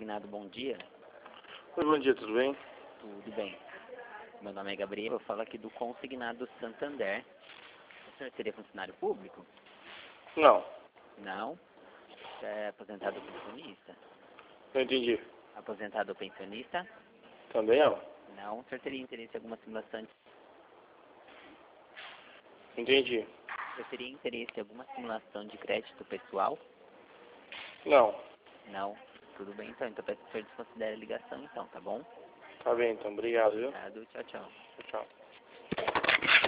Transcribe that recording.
Consignado, bom dia. Oi, bom dia, tudo bem? Tudo bem. Meu nome é Gabriel, eu falo aqui do Consignado Santander. O senhor seria funcionário público? Não, Não. Você é aposentado ou pensionista? não entendi. Aposentado ou pensionista? Também não. Não. O senhor teria interesse em alguma simulação de... Entendi. O senhor teria interesse em alguma simulação de crédito pessoal? Não. Não. Tudo bem, então. Então peço que o senhor desconsidere a ligação, então, tá bom? Tá bem, então. Obrigado, viu? Obrigado. Tchau, tchau. Tchau.